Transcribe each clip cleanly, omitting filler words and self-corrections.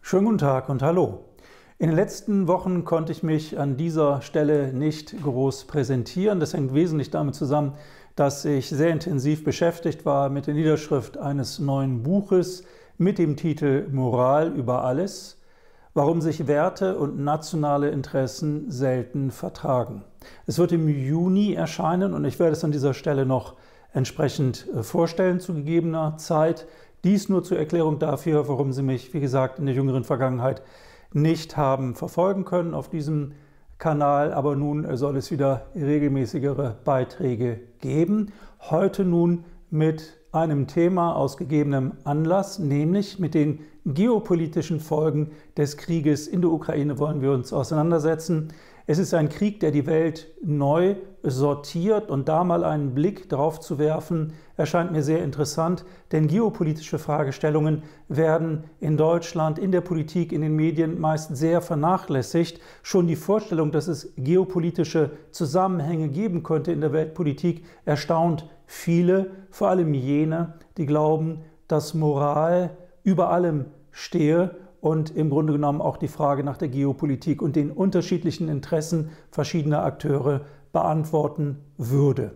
Schönen guten Tag und hallo. In den letzten Wochen konnte ich mich an dieser Stelle nicht groß präsentieren. Das hängt wesentlich damit zusammen, dass ich sehr intensiv beschäftigt war mit der Niederschrift eines neuen Buches mit dem Titel Moral über alles, warum sich Werte und nationale Interessen selten vertragen. Es wird im Juni erscheinen und ich werde es an dieser Stelle noch entsprechend vorstellen zu gegebener Zeit. Dies nur zur Erklärung dafür, warum Sie mich, wie gesagt, in der jüngeren Vergangenheit nicht haben verfolgen können auf diesem Kanal, aber nun soll es wieder regelmäßigere Beiträge geben. Heute nun mit einem Thema aus gegebenem Anlass, nämlich mit den geopolitischen Folgen des Krieges in der Ukraine wollen wir uns auseinandersetzen. Es ist ein Krieg, der die Welt neu sortiert und da mal einen Blick drauf zu werfen, erscheint mir sehr interessant, denn geopolitische Fragestellungen werden in Deutschland, in der Politik, in den Medien meist sehr vernachlässigt. Schon die Vorstellung, dass es geopolitische Zusammenhänge geben könnte in der Weltpolitik, erstaunt viele, vor allem jene, die glauben, dass Moral über allem stehe und im Grunde genommen auch die Frage nach der Geopolitik und den unterschiedlichen Interessen verschiedener Akteure beantworten würde.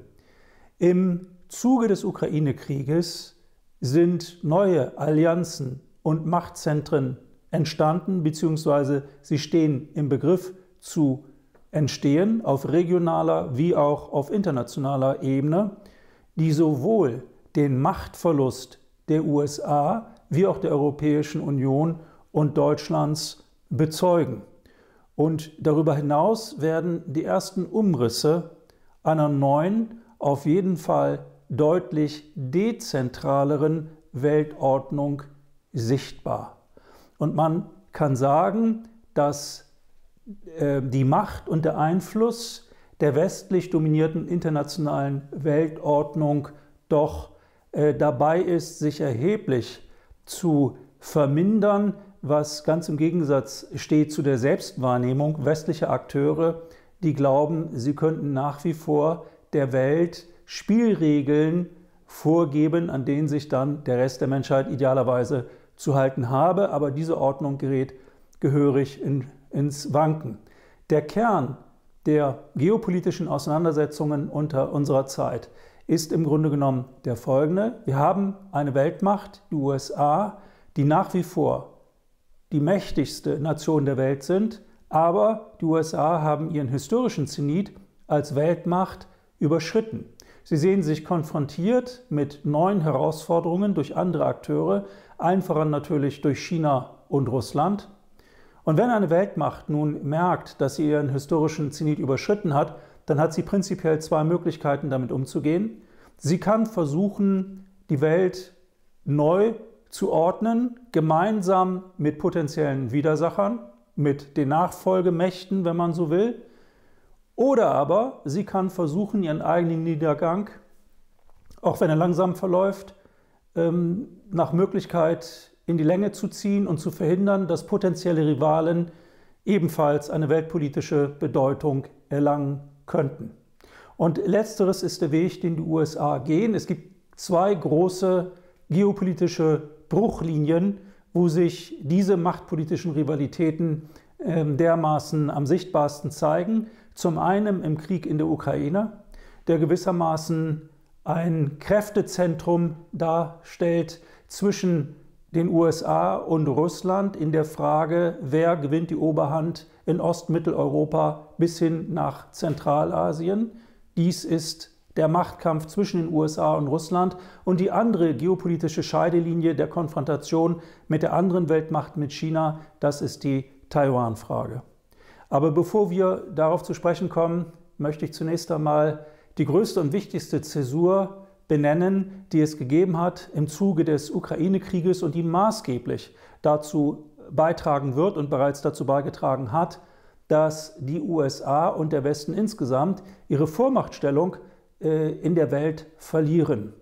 Im Zuge des Ukraine-Krieges sind neue Allianzen und Machtzentren entstanden, beziehungsweise sie stehen im Begriff zu entstehen, auf regionaler wie auch auf internationaler Ebene, die sowohl den Machtverlust der USA wie auch der Europäischen Union und Deutschlands bezeugen. Und darüber hinaus werden die ersten Umrisse einer neuen, auf jeden Fall deutlich dezentraleren Weltordnung sichtbar. Und man kann sagen, dass die Macht und der Einfluss der westlich dominierten internationalen Weltordnung doch dabei ist, sich erheblich zu vermindern, was ganz im Gegensatz steht zu der Selbstwahrnehmung westlicher Akteure, die glauben, sie könnten nach wie vor der Welt Spielregeln vorgeben, an denen sich dann der Rest der Menschheit idealerweise zu halten habe, aber diese Ordnung gerät gehörig ins Wanken. Der Kern der geopolitischen Auseinandersetzungen unserer Zeit ist im Grunde genommen der folgende. Wir haben eine Weltmacht, die USA, die nach wie vor die mächtigste Nation der Welt sind, aber die USA haben ihren historischen Zenit als Weltmacht überschritten. Sie sehen sich konfrontiert mit neuen Herausforderungen durch andere Akteure, allen voran natürlich durch China und Russland. Und wenn eine Weltmacht nun merkt, dass sie ihren historischen Zenit überschritten hat, dann hat sie prinzipiell zwei Möglichkeiten, damit umzugehen. Sie kann versuchen, die Welt neu zu ordnen, gemeinsam mit potenziellen Widersachern, mit den Nachfolgemächten, wenn man so will. Oder aber sie kann versuchen, ihren eigenen Niedergang, auch wenn er langsam verläuft, nach Möglichkeit in die Länge zu ziehen und zu verhindern, dass potenzielle Rivalen ebenfalls eine weltpolitische Bedeutung erlangen könnten. Und letzteres ist der Weg, den die USA gehen. Es gibt zwei große geopolitische Bruchlinien, wo sich diese machtpolitischen Rivalitäten dermaßen am sichtbarsten zeigen. Zum einen im Krieg in der Ukraine, der gewissermaßen ein Kräftezentrum darstellt zwischen den USA und Russland in der Frage, wer gewinnt die Oberhand in Ostmitteleuropa bis hin nach Zentralasien. Dies ist der Machtkampf zwischen den USA und Russland und die andere geopolitische Scheidelinie der Konfrontation mit der anderen Weltmacht, mit China, das ist die Taiwan-Frage. Aber bevor wir darauf zu sprechen kommen, möchte ich zunächst einmal die größte und wichtigste Zäsur benennen, die es gegeben hat im Zuge des Ukraine-Krieges und die maßgeblich dazu beitragen wird und bereits dazu beigetragen hat, dass die USA und der Westen insgesamt ihre Vormachtstellung in der Welt verlieren.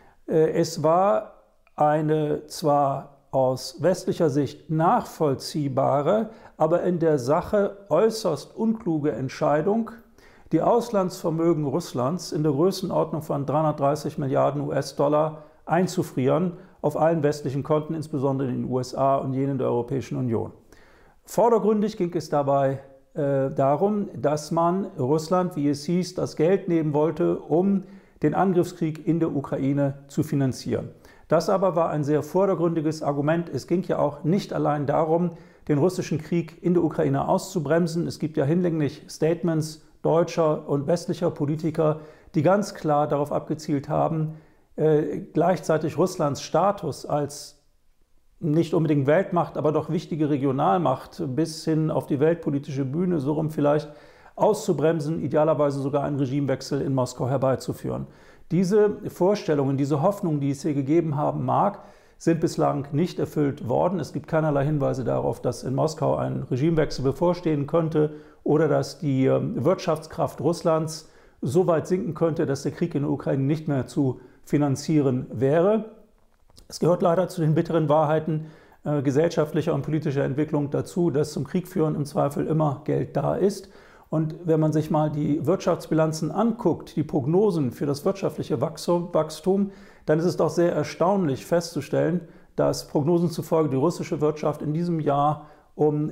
Es war eine zwar aus westlicher Sicht nachvollziehbare, aber in der Sache äußerst unkluge Entscheidung, die Auslandsvermögen Russlands in der Größenordnung von 330 Milliarden US-Dollar einzufrieren, auf allen westlichen Konten, insbesondere in den USA und jenen der Europäischen Union. Vordergründig ging es dabei darum, dass man Russland, wie es hieß, das Geld nehmen wollte, um den Angriffskrieg in der Ukraine zu finanzieren. Das aber war ein sehr vordergründiges Argument. Es ging ja auch nicht allein darum, den russischen Krieg in der Ukraine auszubremsen. Es gibt ja hinlänglich Statements deutscher und westlicher Politiker, die ganz klar darauf abgezielt haben, gleichzeitig Russlands Status als nicht unbedingt Weltmacht, aber doch wichtige Regionalmacht bis hin auf die weltpolitische Bühne, so rum vielleicht, auszubremsen, idealerweise sogar einen Regimewechsel in Moskau herbeizuführen. Diese Vorstellungen, diese Hoffnungen, die es hier gegeben haben mag, sind bislang nicht erfüllt worden. Es gibt keinerlei Hinweise darauf, dass in Moskau ein Regimewechsel bevorstehen könnte oder dass die Wirtschaftskraft Russlands so weit sinken könnte, dass der Krieg in der Ukraine nicht mehr zu finanzieren wäre. Es gehört leider zu den bitteren Wahrheiten gesellschaftlicher und politischer Entwicklung dazu, dass zum Krieg führen im Zweifel immer Geld da ist. Und wenn man sich mal die Wirtschaftsbilanzen anguckt, die Prognosen für das wirtschaftliche Wachstum, dann ist es doch sehr erstaunlich festzustellen, dass Prognosen zufolge die russische Wirtschaft in diesem Jahr um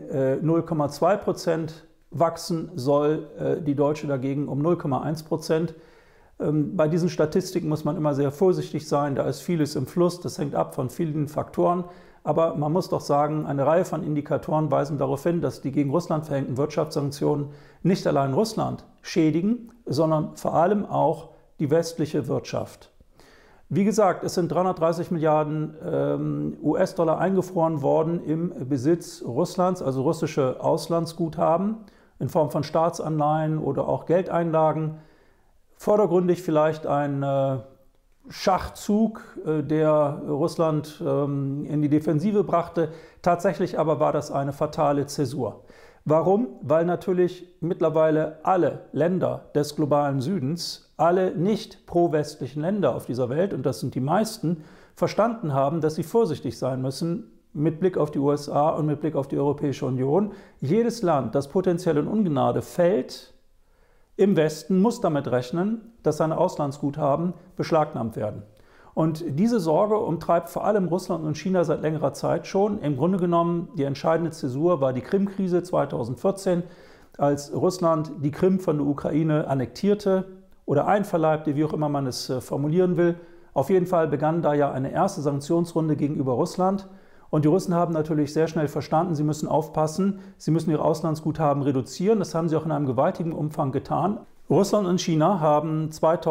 0,2% wachsen soll, die deutsche dagegen um 0,1%. Bei diesen Statistiken muss man immer sehr vorsichtig sein, da ist vieles im Fluss, das hängt ab von vielen Faktoren. Aber man muss doch sagen, eine Reihe von Indikatoren weisen darauf hin, dass die gegen Russland verhängten Wirtschaftssanktionen nicht allein Russland schädigen, sondern vor allem auch die westliche Wirtschaft. Wie gesagt, es sind 330 Milliarden US-Dollar eingefroren worden im Besitz Russlands, also russische Auslandsguthaben in Form von Staatsanleihen oder auch Geldeinlagen. Vordergründig vielleicht ein Schachzug, der Russland in die Defensive brachte. Tatsächlich aber war das eine fatale Zäsur. Warum? Weil natürlich mittlerweile alle Länder des globalen Südens, alle nicht pro-westlichen Länder auf dieser Welt, und das sind die meisten, verstanden haben, dass sie vorsichtig sein müssen mit Blick auf die USA und mit Blick auf die Europäische Union. Jedes Land, das potenziell in Ungnade fällt, im Westen muss damit rechnen, dass seine Auslandsguthaben beschlagnahmt werden. Und diese Sorge umtreibt vor allem Russland und China seit längerer Zeit schon. Im Grunde genommen, die entscheidende Zäsur war die Krim-Krise 2014, als Russland die Krim von der Ukraine annektierte oder einverleibte, wie auch immer man es formulieren will. Auf jeden Fall begann da ja eine erste Sanktionsrunde gegenüber Russland. Und die Russen haben natürlich sehr schnell verstanden, sie müssen aufpassen, sie müssen ihre Auslandsguthaben reduzieren. Das haben sie auch in einem gewaltigen Umfang getan. Russland und China haben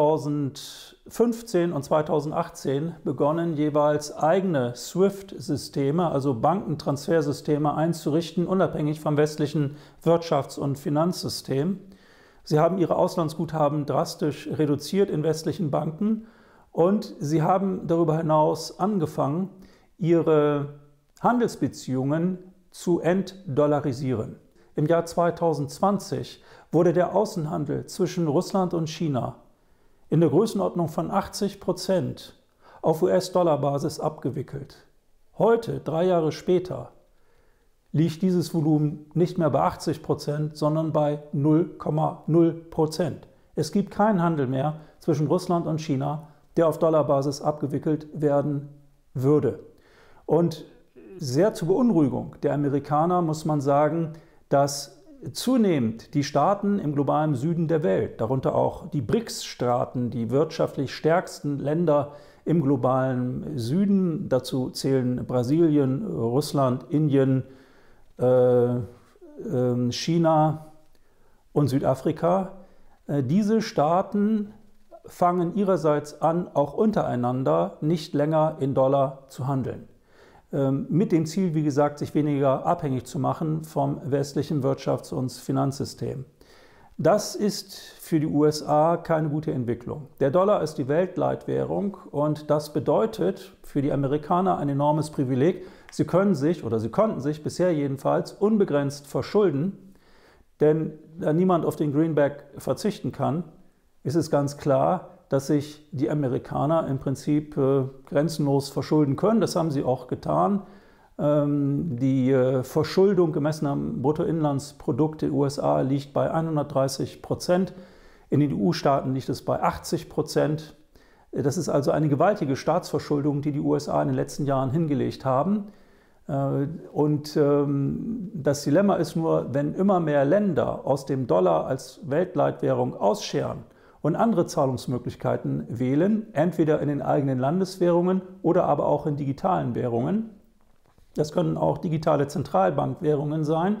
2015 und 2018 begonnen, jeweils eigene SWIFT-Systeme, also Bankentransfersysteme, einzurichten, unabhängig vom westlichen Wirtschafts- und Finanzsystem. Sie haben ihre Auslandsguthaben drastisch reduziert in westlichen Banken und sie haben darüber hinaus angefangen, ihre Handelsbeziehungen zu entdollarisieren. Im Jahr 2020 wurde der Außenhandel zwischen Russland und China in der Größenordnung von 80% auf US-Dollar-Basis abgewickelt. Heute, 3 Jahre später, liegt dieses Volumen nicht mehr bei 80%, sondern bei 0,0%. Es gibt keinen Handel mehr zwischen Russland und China, der auf Dollarbasis abgewickelt werden würde. Und sehr zur Beunruhigung der Amerikaner muss man sagen, dass zunehmend die Staaten im globalen Süden der Welt, darunter auch die BRICS-Staaten, die wirtschaftlich stärksten Länder im globalen Süden, dazu zählen Brasilien, Russland, Indien, China und Südafrika, diese Staaten fangen ihrerseits an, auch untereinander nicht länger in Dollar zu handeln. Mit dem Ziel, wie gesagt, sich weniger abhängig zu machen vom westlichen Wirtschafts- und Finanzsystem. Das ist für die USA keine gute Entwicklung. Der Dollar ist die Weltleitwährung und das bedeutet für die Amerikaner ein enormes Privileg. Sie können sich, oder sie konnten sich bisher jedenfalls, unbegrenzt verschulden, denn da niemand auf den Greenback verzichten kann, ist es ganz klar, dass sich die Amerikaner im Prinzip grenzenlos verschulden können. Das haben sie auch getan. Die Verschuldung gemessen am Bruttoinlandsprodukt der USA liegt bei 130%. In den EU-Staaten liegt es bei 80%. Das ist also eine gewaltige Staatsverschuldung, die die USA in den letzten Jahren hingelegt haben. Und das Dilemma ist nur, wenn immer mehr Länder aus dem Dollar als Weltleitwährung ausscheren und andere Zahlungsmöglichkeiten wählen, entweder in den eigenen Landeswährungen oder aber auch in digitalen Währungen, das können auch digitale Zentralbankwährungen sein,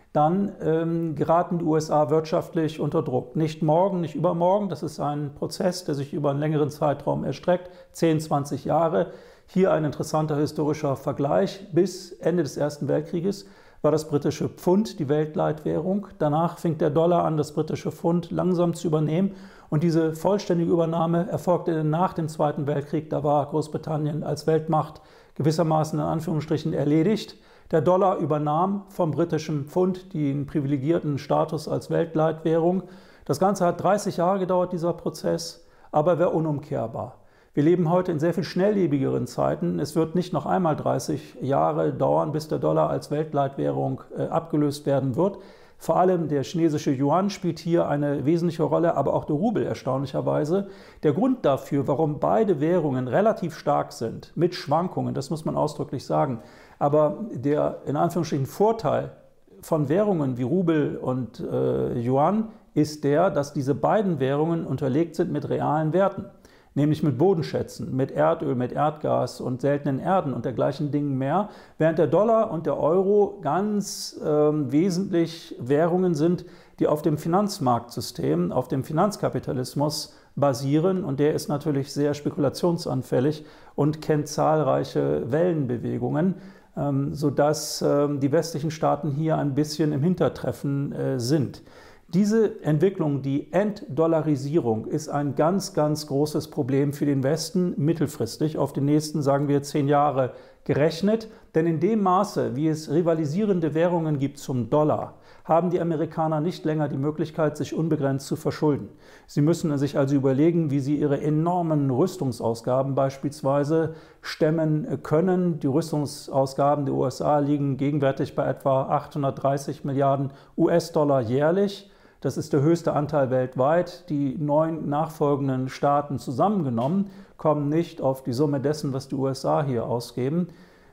dann geraten die USA wirtschaftlich unter Druck. Nicht morgen, nicht übermorgen, das ist ein Prozess, der sich über einen längeren Zeitraum erstreckt, 10, 20 Jahre. Hier ein interessanter historischer Vergleich. Bis Ende des Ersten Weltkrieges war das britische Pfund die Weltleitwährung. Danach fing der Dollar an, das britische Pfund langsam zu übernehmen. Und diese vollständige Übernahme erfolgte nach dem Zweiten Weltkrieg. Da war Großbritannien als Weltmacht gewissermaßen in Anführungsstrichen erledigt. Der Dollar übernahm vom britischen Pfund den privilegierten Status als Weltleitwährung. Das Ganze hat 30 Jahre gedauert, dieser Prozess, aber er wäre unumkehrbar. Wir leben heute in sehr viel schnelllebigeren Zeiten. Es wird nicht noch einmal 30 Jahre dauern, bis der Dollar als Weltleitwährung abgelöst werden wird. Vor allem der chinesische Yuan spielt hier eine wesentliche Rolle, aber auch der Rubel erstaunlicherweise. Der Grund dafür, warum beide Währungen relativ stark sind, mit Schwankungen, das muss man ausdrücklich sagen, aber der in Anführungsstrichen Vorteil von Währungen wie Rubel und Yuan ist der, dass diese beiden Währungen unterlegt sind mit realen Werten. Nämlich mit Bodenschätzen, mit Erdöl, mit Erdgas und seltenen Erden und dergleichen Dingen mehr, während der Dollar und der Euro ganz wesentlich Währungen sind, die auf dem Finanzmarktsystem, auf dem Finanzkapitalismus basieren, und der ist natürlich sehr spekulationsanfällig und kennt zahlreiche Wellenbewegungen, sodass die westlichen Staaten hier ein bisschen im Hintertreffen sind. Diese Entwicklung, die Entdollarisierung, ist ein ganz, ganz großes Problem für den Westen mittelfristig, auf die nächsten, sagen wir, 10 Jahre gerechnet. Denn in dem Maße, wie es rivalisierende Währungen gibt zum Dollar, haben die Amerikaner nicht länger die Möglichkeit, sich unbegrenzt zu verschulden. Sie müssen sich also überlegen, wie sie ihre enormen Rüstungsausgaben beispielsweise stemmen können. Die Rüstungsausgaben der USA liegen gegenwärtig bei etwa 830 Milliarden US-Dollar jährlich. Das ist der höchste Anteil weltweit. Die 9 nachfolgenden Staaten zusammengenommen kommen nicht auf die Summe dessen, was die USA hier ausgeben.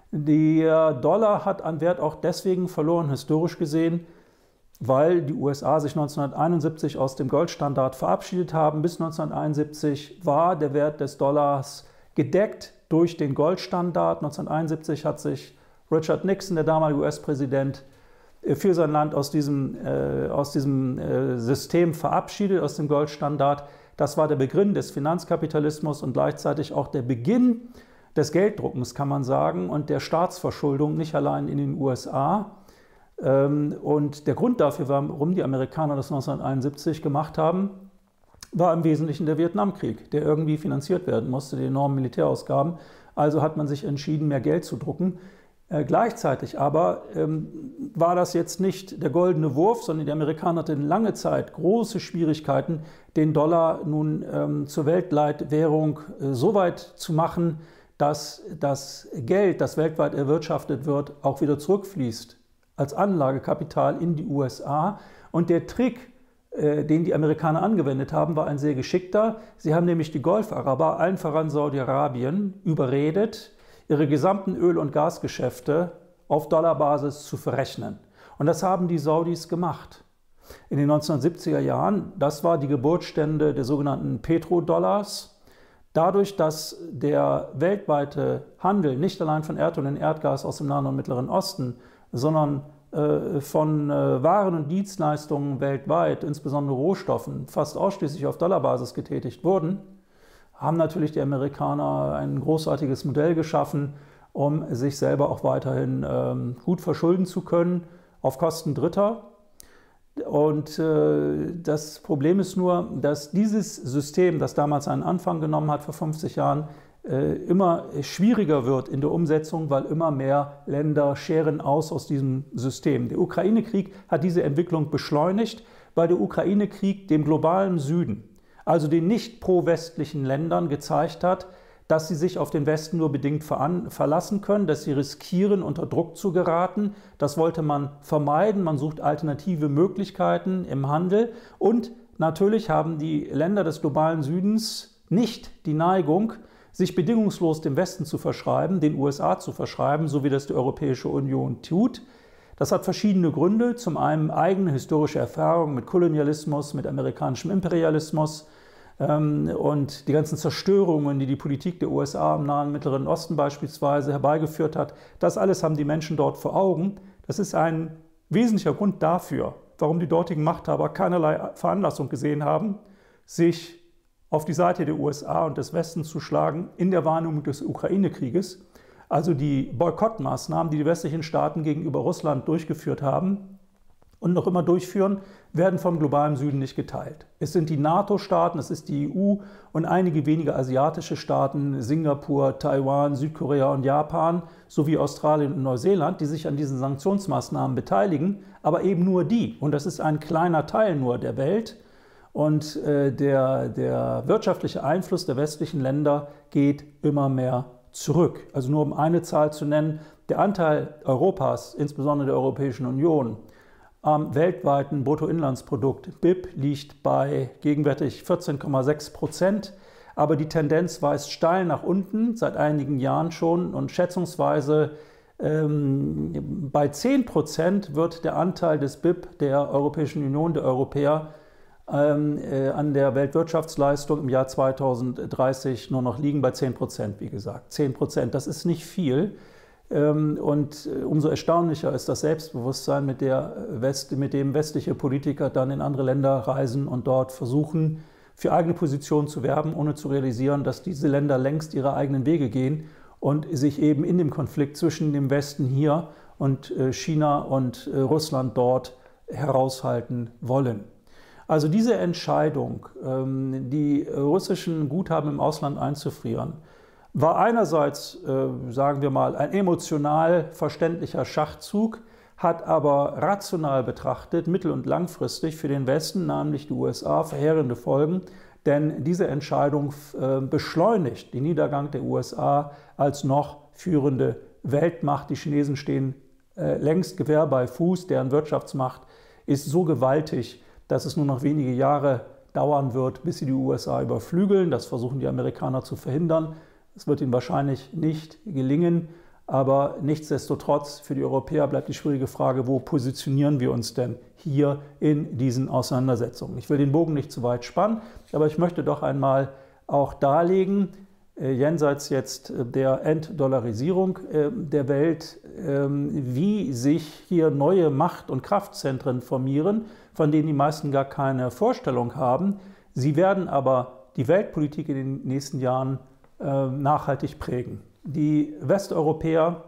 Der Dollar hat an Wert auch deswegen verloren, historisch gesehen, weil die USA sich 1971 aus dem Goldstandard verabschiedet haben. Bis 1971 war der Wert des Dollars gedeckt durch den Goldstandard. 1971 hat sich Richard Nixon, der damalige US-Präsident, für sein Land aus diesem System verabschiedet, aus dem Goldstandard. Das war der Beginn des Finanzkapitalismus und gleichzeitig auch der Beginn des Gelddruckens, kann man sagen, und der Staatsverschuldung, nicht allein in den USA. Und der Grund dafür, warum die Amerikaner das 1971 gemacht haben, war im Wesentlichen der Vietnamkrieg, der irgendwie finanziert werden musste, die enormen Militärausgaben. Also hat man sich entschieden, mehr Geld zu drucken. Gleichzeitig aber war das jetzt nicht der goldene Wurf, sondern die Amerikaner hatten lange Zeit große Schwierigkeiten, den Dollar nun zur Weltleitwährung so weit zu machen, dass das Geld, das weltweit erwirtschaftet wird, auch wieder zurückfließt als Anlagekapital in die USA. Und der Trick, den die Amerikaner angewendet haben, war ein sehr geschickter. Sie haben nämlich die Golfaraber, allen voran Saudi-Arabien, überredet, ihre gesamten Öl- und Gasgeschäfte auf Dollarbasis zu verrechnen. Und das haben die Saudis gemacht. In den 1970er Jahren, das war die Geburtsstunde der sogenannten Petrodollars. Dadurch, dass der weltweite Handel nicht allein von Erdöl und Erdgas aus dem Nahen und Mittleren Osten, sondern von Waren und Dienstleistungen weltweit, insbesondere Rohstoffen, fast ausschließlich auf Dollarbasis getätigt wurden, haben natürlich die Amerikaner ein großartiges Modell geschaffen, um sich selber auch weiterhin gut verschulden zu können, auf Kosten Dritter. Und das Problem ist nur, dass dieses System, das damals einen Anfang genommen hat vor 50 Jahren, immer schwieriger wird in der Umsetzung, weil immer mehr Länder scheren aus diesem System. Der Ukraine-Krieg hat diese Entwicklung beschleunigt, weil der Ukraine-Krieg dem globalen Süden, also den nicht pro-westlichen Ländern, gezeigt hat, dass sie sich auf den Westen nur bedingt verlassen können, dass sie riskieren, unter Druck zu geraten. Das wollte man vermeiden. Man sucht alternative Möglichkeiten im Handel. Und natürlich haben die Länder des globalen Südens nicht die Neigung, sich bedingungslos dem Westen zu verschreiben, den USA zu verschreiben, so wie das die Europäische Union tut. Das hat verschiedene Gründe. Zum einen eigene historische Erfahrungen mit Kolonialismus, mit amerikanischem Imperialismus und die ganzen Zerstörungen, die die Politik der USA im Nahen Mittleren Osten beispielsweise herbeigeführt hat. Das alles haben die Menschen dort vor Augen. Das ist ein wesentlicher Grund dafür, warum die dortigen Machthaber keinerlei Veranlassung gesehen haben, sich auf die Seite der USA und des Westens zu schlagen in der Wahrnehmung des Ukraine-Krieges. Also die Boykottmaßnahmen, die die westlichen Staaten gegenüber Russland durchgeführt haben und noch immer durchführen, werden vom globalen Süden nicht geteilt. Es sind die NATO-Staaten, es ist die EU und einige wenige asiatische Staaten, Singapur, Taiwan, Südkorea und Japan, sowie Australien und Neuseeland, die sich an diesen Sanktionsmaßnahmen beteiligen, aber eben nur die. Und das ist ein kleiner Teil nur der Welt. Und der wirtschaftliche Einfluss der westlichen Länder geht immer mehr zurück. Also nur um eine Zahl zu nennen, der Anteil Europas, insbesondere der Europäischen Union, am weltweiten Bruttoinlandsprodukt BIP liegt bei gegenwärtig 14,6%, aber die Tendenz weist steil nach unten, seit einigen Jahren schon, und schätzungsweise bei 10% wird der Anteil des BIP der Europäischen Union, der Europäer, an der Weltwirtschaftsleistung im Jahr 2030 nur noch liegen bei 10%, wie gesagt. 10%, das ist nicht viel. Und umso erstaunlicher ist das Selbstbewusstsein, mit dem westliche Politiker dann in andere Länder reisen und dort versuchen, für eigene Positionen zu werben, ohne zu realisieren, dass diese Länder längst ihre eigenen Wege gehen und sich eben in dem Konflikt zwischen dem Westen hier und China und Russland dort heraushalten wollen. Also diese Entscheidung, die russischen Guthaben im Ausland einzufrieren, war einerseits, sagen wir mal, ein emotional verständlicher Schachzug, hat aber rational betrachtet, mittel- und langfristig für den Westen, nämlich die USA, verheerende Folgen, denn diese Entscheidung beschleunigt den Niedergang der USA als noch führende Weltmacht. Die Chinesen stehen längst Gewehr bei Fuß, deren Wirtschaftsmacht ist so gewaltig, dass es nur noch wenige Jahre dauern wird, bis sie die USA überflügeln. Das versuchen die Amerikaner zu verhindern. Es wird ihnen wahrscheinlich nicht gelingen, aber nichtsdestotrotz für die Europäer bleibt die schwierige Frage, wo positionieren wir uns denn hier in diesen Auseinandersetzungen? Ich will den Bogen nicht zu weit spannen, aber ich möchte doch einmal auch darlegen, jenseits jetzt der Entdollarisierung der Welt, wie sich hier neue Macht- und Kraftzentren formieren, von denen die meisten gar keine Vorstellung haben. Sie werden aber die Weltpolitik in den nächsten Jahren nachhaltig prägen. Die Europäer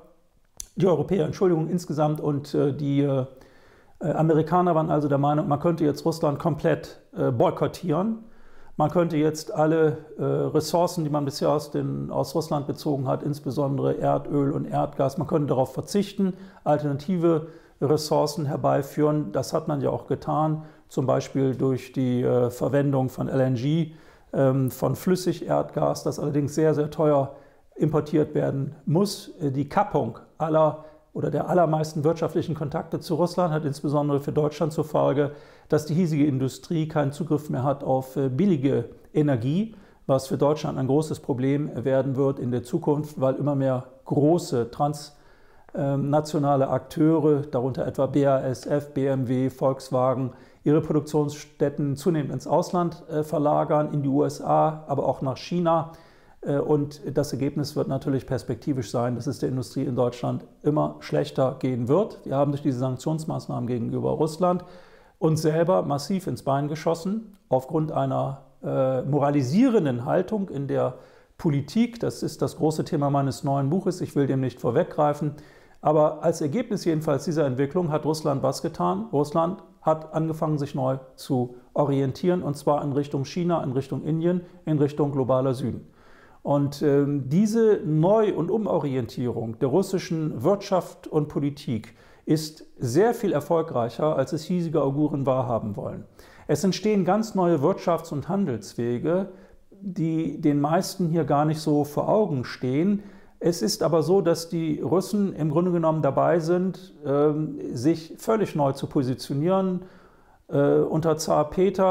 insgesamt und die Amerikaner waren also der Meinung, man könnte jetzt Russland komplett boykottieren. Man könnte jetzt alle Ressourcen, die man bisher aus Russland bezogen hat, insbesondere Erdöl und Erdgas, man könnte darauf verzichten, alternative Ressourcen herbeiführen. Das hat man ja auch getan, zum Beispiel durch die Verwendung von LNG, von Flüssigerdgas, das allerdings sehr, sehr teuer importiert werden muss. Die Kappung der allermeisten wirtschaftlichen Kontakte zu Russland hat insbesondere für Deutschland zur Folge, dass die hiesige Industrie keinen Zugriff mehr hat auf billige Energie, was für Deutschland ein großes Problem werden wird in der Zukunft, weil immer mehr große transnationale Akteure, darunter etwa BASF, BMW, Volkswagen, ihre Produktionsstätten zunehmend ins Ausland verlagern, in die USA, aber auch nach China. Und das Ergebnis wird natürlich perspektivisch sein, dass es der Industrie in Deutschland immer schlechter gehen wird. Wir haben durch diese Sanktionsmaßnahmen gegenüber Russland uns selber massiv ins Bein geschossen, aufgrund einer moralisierenden Haltung in der Politik. Das ist das große Thema meines neuen Buches, ich will dem nicht vorweggreifen. Aber als Ergebnis jedenfalls dieser Entwicklung hat Russland was getan? Russland hat angefangen, sich neu zu orientieren, und zwar in Richtung China, in Richtung Indien, in Richtung globaler Süden. Und diese Neu- und Umorientierung der russischen Wirtschaft und Politik ist sehr viel erfolgreicher, als es hiesige Auguren wahrhaben wollen. Es entstehen ganz neue Wirtschafts- und Handelswege, die den meisten hier gar nicht so vor Augen stehen. Es ist aber so, dass die Russen im Grunde genommen dabei sind, sich völlig neu zu positionieren. Unter Zar Peter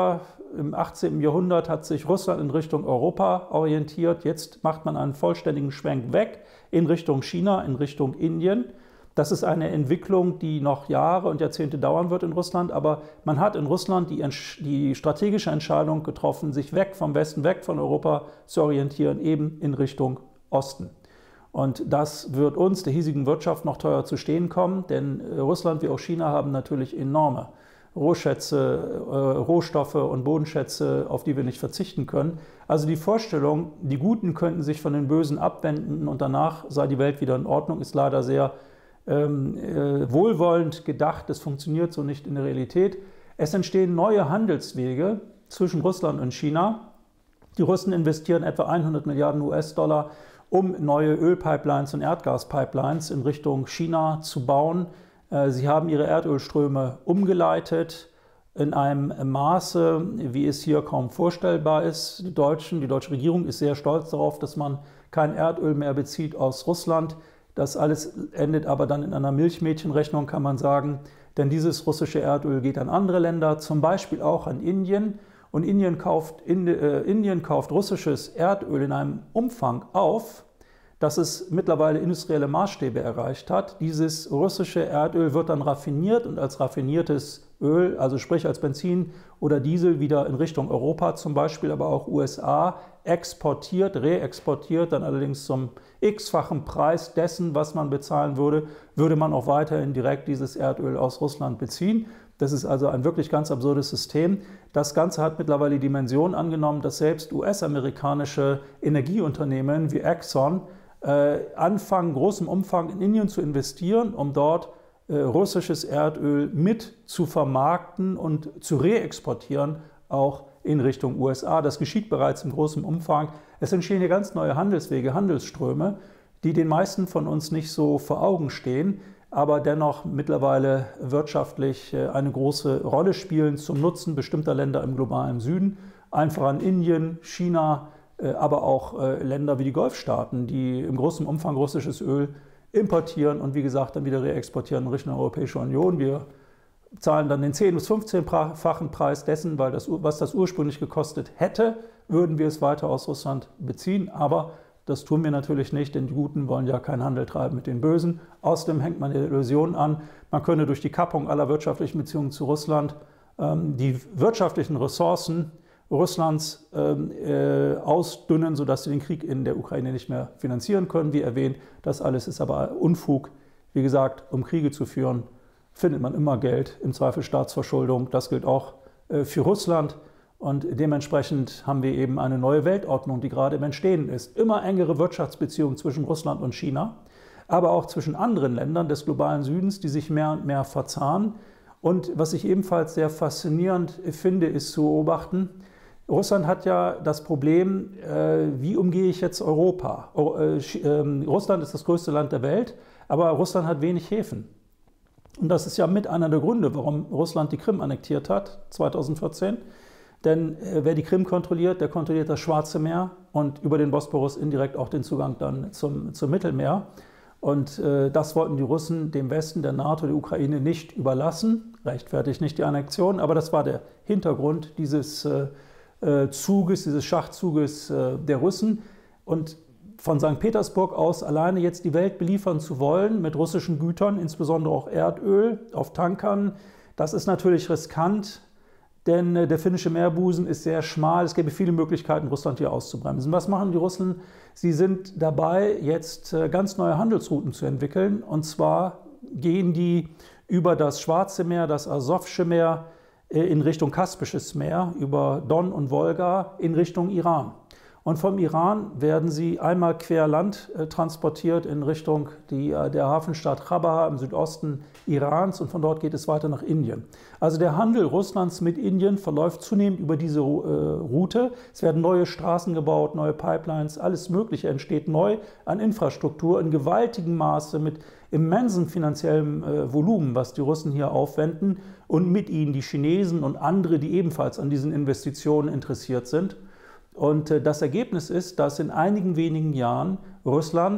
im 18. Jahrhundert hat sich Russland in Richtung Europa orientiert. Jetzt macht man einen vollständigen Schwenk weg in Richtung China, in Richtung Indien. Das ist eine Entwicklung, die noch Jahre und Jahrzehnte dauern wird in Russland, aber man hat in Russland die strategische Entscheidung getroffen, sich weg vom Westen, weg von Europa zu orientieren, eben in Richtung Osten. Und das wird uns, der hiesigen Wirtschaft, noch teuer zu stehen kommen, denn Russland wie auch China haben natürlich enorme Rohschätze, Rohstoffe und Bodenschätze, auf die wir nicht verzichten können. Also die Vorstellung, die Guten könnten sich von den Bösen abwenden und danach sei die Welt wieder in Ordnung, ist leider sehr wohlwollend gedacht. Das funktioniert so nicht in der Realität. Es entstehen neue Handelswege zwischen Russland und China. Die Russen investieren etwa 100 Milliarden US-Dollar, um neue Ölpipelines und Erdgaspipelines in Richtung China zu bauen. Sie haben ihre Erdölströme umgeleitet in einem Maße, wie es hier kaum vorstellbar ist. Die deutsche Regierung ist sehr stolz darauf, dass man kein Erdöl mehr bezieht aus Russland. Das alles endet aber dann in einer Milchmädchenrechnung, kann man sagen, denn dieses russische Erdöl geht an andere Länder, zum Beispiel auch an Indien. Und Indien kauft russisches Erdöl in einem Umfang auf, dass es mittlerweile industrielle Maßstäbe erreicht hat. Dieses russische Erdöl wird dann raffiniert und als raffiniertes Öl, also sprich als Benzin oder Diesel, wieder in Richtung Europa zum Beispiel, aber auch USA, exportiert, reexportiert, dann allerdings zum x-fachen Preis dessen, was man bezahlen würde, würde man auch weiterhin direkt dieses Erdöl aus Russland beziehen. Das ist also ein wirklich ganz absurdes System. Das Ganze hat mittlerweile die Dimension angenommen, dass selbst US-amerikanische Energieunternehmen wie Exxon anfangen, großem Umfang in Indien zu investieren, um dort russisches Erdöl mit zu vermarkten und zu reexportieren, auch in Richtung USA. Das geschieht bereits in großem Umfang. Es entstehen hier ganz neue Handelswege, Handelsströme, die den meisten von uns nicht so vor Augen stehen, aber dennoch mittlerweile wirtschaftlich eine große Rolle spielen zum Nutzen bestimmter Länder im globalen Süden, allen voran Indien, China, aber auch Länder wie die Golfstaaten, die im großen Umfang russisches Öl importieren und wie gesagt dann wieder reexportieren in Richtung Europäische Union. Wir zahlen dann den 10- bis 15-fachen Preis dessen, weil was das ursprünglich gekostet hätte, würden wir es weiter aus Russland beziehen. Aber das tun wir natürlich nicht, denn die Guten wollen ja keinen Handel treiben mit den Bösen. Außerdem hängt man die Illusion an, man könne durch die Kappung aller wirtschaftlichen Beziehungen zu Russland die wirtschaftlichen Ressourcen Russlands ausdünnen, sodass sie den Krieg in der Ukraine nicht mehr finanzieren können, wie erwähnt. Das alles ist aber Unfug. Wie gesagt, um Kriege zu führen, findet man immer Geld, im Zweifel Staatsverschuldung. Das gilt auch für Russland. Und dementsprechend haben wir eben eine neue Weltordnung, die gerade im Entstehen ist. Immer engere Wirtschaftsbeziehungen zwischen Russland und China, aber auch zwischen anderen Ländern des globalen Südens, die sich mehr und mehr verzahnen. Und was ich ebenfalls sehr faszinierend finde, ist zu beobachten, Russland hat ja das Problem, wie umgehe ich jetzt Europa? Russland ist das größte Land der Welt, aber Russland hat wenig Häfen. Und das ist ja mit einer der Gründe, warum Russland die Krim annektiert hat, 2014. Denn wer die Krim kontrolliert, der kontrolliert das Schwarze Meer und über den Bosporus indirekt auch den Zugang dann zum Mittelmeer. Und das wollten die Russen dem Westen, der NATO, der Ukraine nicht überlassen, rechtfertigt nicht die Annexion, aber das war der Hintergrund dieses dieses Schachzuges der Russen. Und von St. Petersburg aus alleine jetzt die Welt beliefern zu wollen mit russischen Gütern, insbesondere auch Erdöl auf Tankern, das ist natürlich riskant, denn der finnische Meerbusen ist sehr schmal. Es gäbe viele Möglichkeiten, Russland hier auszubremsen. Was machen die Russen? Sie sind dabei, jetzt ganz neue Handelsrouten zu entwickeln. Und zwar gehen die über das Schwarze Meer, das Asowsche Meer, in Richtung Kaspisches Meer, über Don und Wolga in Richtung Iran. Und vom Iran werden sie einmal quer Land transportiert in Richtung der Hafenstadt Chabahar im Südosten Irans und von dort geht es weiter nach Indien. Also der Handel Russlands mit Indien verläuft zunehmend über diese Route. Es werden neue Straßen gebaut, neue Pipelines, alles Mögliche entsteht neu an Infrastruktur in gewaltigem Maße mit immensem finanziellem Volumen, was die Russen hier aufwenden und mit ihnen die Chinesen und andere, die ebenfalls an diesen Investitionen interessiert sind. Und das Ergebnis ist, dass in einigen wenigen Jahren Russland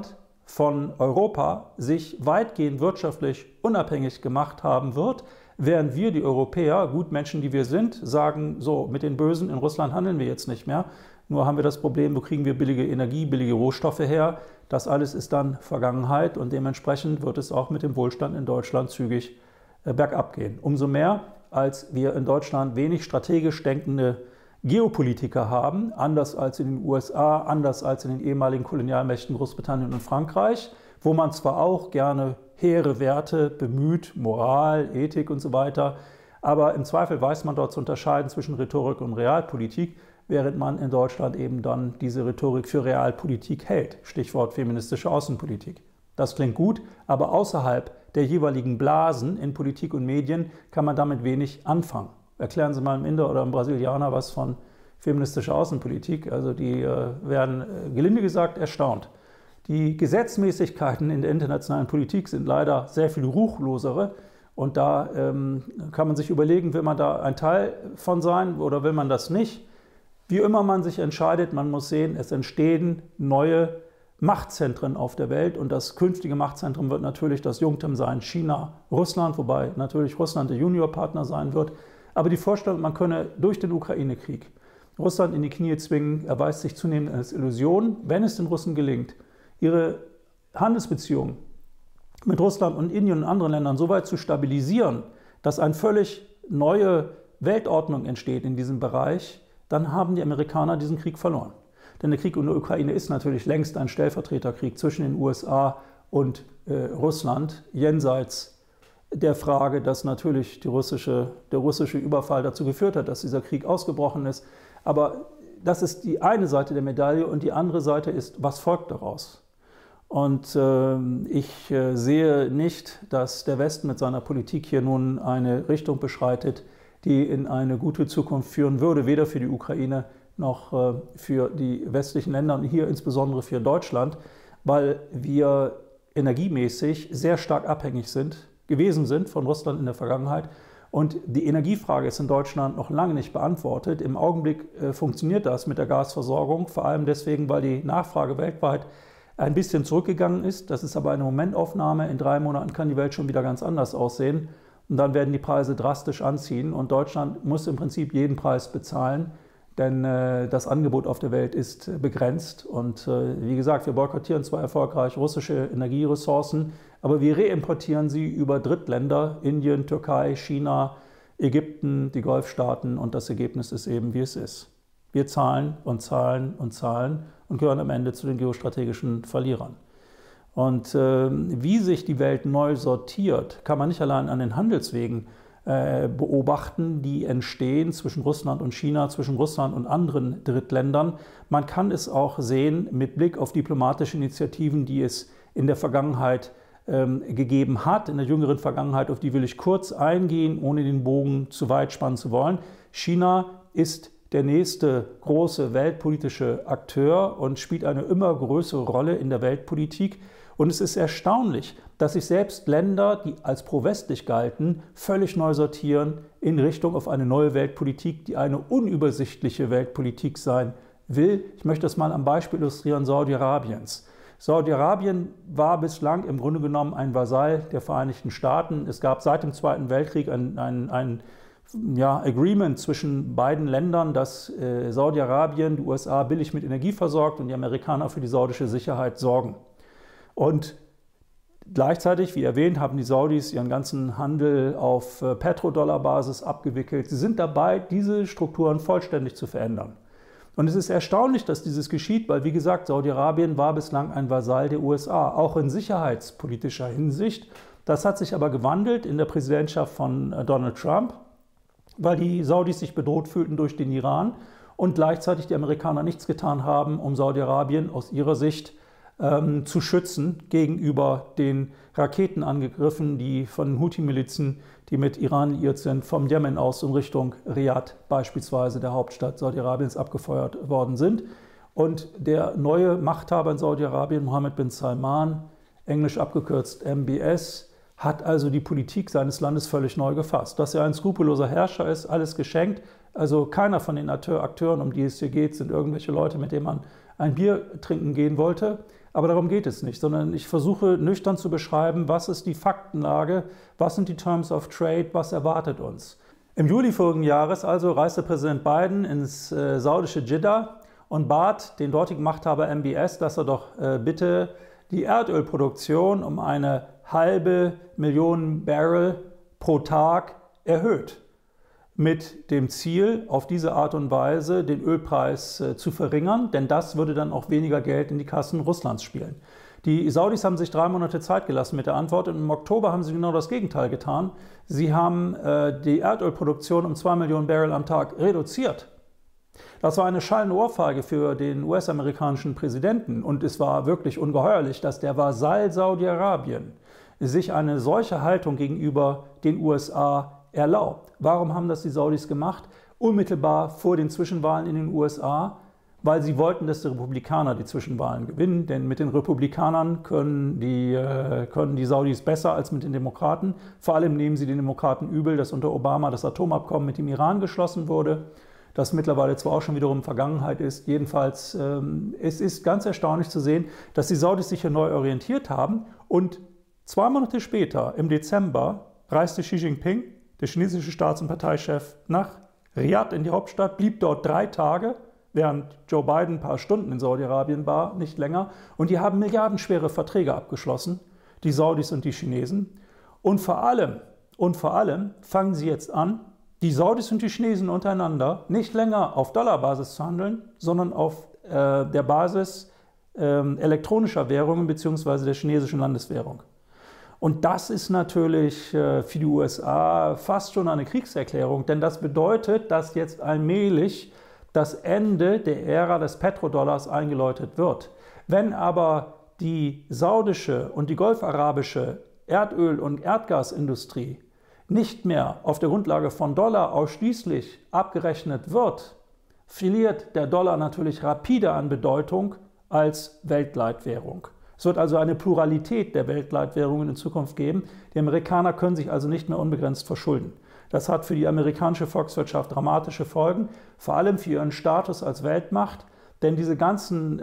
von Europa sich weitgehend wirtschaftlich unabhängig gemacht haben wird, während wir, die Europäer, gut Menschen, die wir sind, sagen, so, mit den Bösen in Russland handeln wir jetzt nicht mehr. Nur haben wir das Problem, wo kriegen wir billige Energie, billige Rohstoffe her? Das alles ist dann Vergangenheit und dementsprechend wird es auch mit dem Wohlstand in Deutschland zügig bergab gehen. Umso mehr, als wir in Deutschland wenig strategisch denkende Geopolitiker haben, anders als in den USA, anders als in den ehemaligen Kolonialmächten Großbritannien und Frankreich, wo man zwar auch gerne hehre Werte bemüht, Moral, Ethik und so weiter, aber im Zweifel weiß man dort zu unterscheiden zwischen Rhetorik und Realpolitik, während man in Deutschland eben dann diese Rhetorik für Realpolitik hält. Stichwort feministische Außenpolitik. Das klingt gut, aber außerhalb der jeweiligen Blasen in Politik und Medien kann man damit wenig anfangen. Erklären Sie mal einem Inder oder einem Brasilianer was von feministischer Außenpolitik. Also die werden, gelinde gesagt, erstaunt. Die Gesetzmäßigkeiten in der internationalen Politik sind leider sehr viel ruchlosere. Und da kann man sich überlegen, will man da ein Teil von sein oder will man das nicht? Wie immer man sich entscheidet, man muss sehen, es entstehen neue Machtzentren auf der Welt und das künftige Machtzentrum wird natürlich das Jungtim sein, China, Russland, wobei natürlich Russland der Juniorpartner sein wird. Aber die Vorstellung, man könne durch den Ukraine-Krieg Russland in die Knie zwingen, erweist sich zunehmend als Illusion. Wenn es den Russen gelingt, ihre Handelsbeziehungen mit Russland und Indien und anderen Ländern so weit zu stabilisieren, dass eine völlig neue Weltordnung entsteht in diesem Bereich, dann haben die Amerikaner diesen Krieg verloren. Denn der Krieg in der Ukraine ist natürlich längst ein Stellvertreterkrieg zwischen den USA und Russland, jenseits der Frage, dass natürlich der russische Überfall dazu geführt hat, dass dieser Krieg ausgebrochen ist. Aber das ist die eine Seite der Medaille und die andere Seite ist, was folgt daraus? Und ich sehe nicht, dass der Westen mit seiner Politik hier nun eine Richtung beschreitet, die in eine gute Zukunft führen würde, weder für die Ukraine noch für die westlichen Länder und hier insbesondere für Deutschland, weil wir energiemäßig sehr stark abhängig gewesen sind von Russland in der Vergangenheit. Und die Energiefrage ist in Deutschland noch lange nicht beantwortet. Im Augenblick funktioniert das mit der Gasversorgung, vor allem deswegen, weil die Nachfrage weltweit ein bisschen zurückgegangen ist. Das ist aber eine Momentaufnahme. In 3 Monaten kann die Welt schon wieder ganz anders aussehen. Und dann werden die Preise drastisch anziehen. Und Deutschland muss im Prinzip jeden Preis bezahlen, denn das Angebot auf der Welt ist begrenzt. Und wie gesagt, wir boykottieren zwar erfolgreich russische Energieressourcen, aber wir reimportieren sie über Drittländer, Indien, Türkei, China, Ägypten, die Golfstaaten. Und das Ergebnis ist eben, wie es ist. Wir zahlen und zahlen und zahlen und gehören am Ende zu den geostrategischen Verlierern. Und wie sich die Welt neu sortiert, kann man nicht allein an den Handelswegen beobachten, die entstehen zwischen Russland und China, zwischen Russland und anderen Drittländern. Man kann es auch sehen mit Blick auf diplomatische Initiativen, die es in der Vergangenheit gegeben hat, in der jüngeren Vergangenheit, auf die will ich kurz eingehen, ohne den Bogen zu weit spannen zu wollen. China ist der nächste große weltpolitische Akteur und spielt eine immer größere Rolle in der Weltpolitik. Und es ist erstaunlich, dass sich selbst Länder, die als pro-westlich galten, völlig neu sortieren in Richtung auf eine neue Weltpolitik, die eine unübersichtliche Weltpolitik sein will. Ich möchte das mal am Beispiel illustrieren Saudi-Arabiens. Saudi-Arabien war bislang im Grunde genommen ein Vasall der Vereinigten Staaten. Es gab seit dem Zweiten Weltkrieg ein Agreement zwischen beiden Ländern, dass Saudi-Arabien die USA billig mit Energie versorgt und die Amerikaner für die saudische Sicherheit sorgen. Und gleichzeitig, wie erwähnt, haben die Saudis ihren ganzen Handel auf Petrodollar-Basis abgewickelt. Sie sind dabei, diese Strukturen vollständig zu verändern. Und es ist erstaunlich, dass dieses geschieht, weil, wie gesagt, Saudi-Arabien war bislang ein Vasall der USA, auch in sicherheitspolitischer Hinsicht. Das hat sich aber gewandelt in der Präsidentschaft von Donald Trump, weil die Saudis sich bedroht fühlten durch den Iran und gleichzeitig die Amerikaner nichts getan haben, um Saudi-Arabien aus ihrer Sicht zu schützen gegenüber den Raketenangriffen, die von Houthi-Milizen, die mit Iran liiert sind, vom Jemen aus in Richtung Riad, beispielsweise der Hauptstadt Saudi-Arabiens, abgefeuert worden sind. Und der neue Machthaber in Saudi-Arabien, Mohammed bin Salman, englisch abgekürzt MBS, hat also die Politik seines Landes völlig neu gefasst. Dass er ein skrupelloser Herrscher ist, alles geschenkt. Also keiner von den Akteuren, um die es hier geht, sind irgendwelche Leute, mit denen man ein Bier trinken gehen wollte. Aber darum geht es nicht, sondern ich versuche nüchtern zu beschreiben, was ist die Faktenlage, was sind die Terms of Trade, was erwartet uns. Im Juli vorigen Jahres also reiste Präsident Biden ins saudische Jeddah und bat den dortigen Machthaber MBS, dass er doch bitte die Erdölproduktion um eine halbe Million Barrel pro Tag erhöht. Mit dem Ziel, auf diese Art und Weise den Ölpreis zu verringern, denn das würde dann auch weniger Geld in die Kassen Russlands spielen. Die Saudis haben sich 3 Monate Zeit gelassen mit der Antwort und im Oktober haben sie genau das Gegenteil getan. Sie haben die Erdölproduktion um 2 Millionen Barrel am Tag reduziert. Das war eine schallende Ohrfeige für den US-amerikanischen Präsidenten und es war wirklich ungeheuerlich, dass der Vasall Saudi-Arabien sich eine solche Haltung gegenüber den USA erlaubt. Warum haben das die Saudis gemacht? Unmittelbar vor den Zwischenwahlen in den USA, weil sie wollten, dass die Republikaner die Zwischenwahlen gewinnen, denn mit den Republikanern können die Saudis besser als mit den Demokraten. Vor allem nehmen sie den Demokraten übel, dass unter Obama das Atomabkommen mit dem Iran geschlossen wurde, das mittlerweile zwar auch schon wiederum Vergangenheit ist. Jedenfalls, es ist ganz erstaunlich zu sehen, dass die Saudis sich hier neu orientiert haben und 2 Monate später, im Dezember, reiste Xi Jinping, der chinesische Staats- und Parteichef, nach Riad in die Hauptstadt, blieb dort 3 Tage, während Joe Biden ein paar Stunden in Saudi-Arabien war, nicht länger. Und die haben milliardenschwere Verträge abgeschlossen, die Saudis und die Chinesen. Und vor allem fangen sie jetzt an, die Saudis und die Chinesen untereinander nicht länger auf Dollarbasis zu handeln, sondern auf der Basis elektronischer Währungen bzw. der chinesischen Landeswährung. Und das ist natürlich für die USA fast schon eine Kriegserklärung, denn das bedeutet, dass jetzt allmählich das Ende der Ära des Petrodollars eingeläutet wird. Wenn aber die saudische und die golfarabische Erdöl- und Erdgasindustrie nicht mehr auf der Grundlage von Dollar ausschließlich abgerechnet wird, verliert der Dollar natürlich rapide an Bedeutung als Weltleitwährung. Es wird also eine Pluralität der Weltleitwährungen in Zukunft geben. Die Amerikaner können sich also nicht mehr unbegrenzt verschulden. Das hat für die amerikanische Volkswirtschaft dramatische Folgen, vor allem für ihren Status als Weltmacht. Denn diese ganzen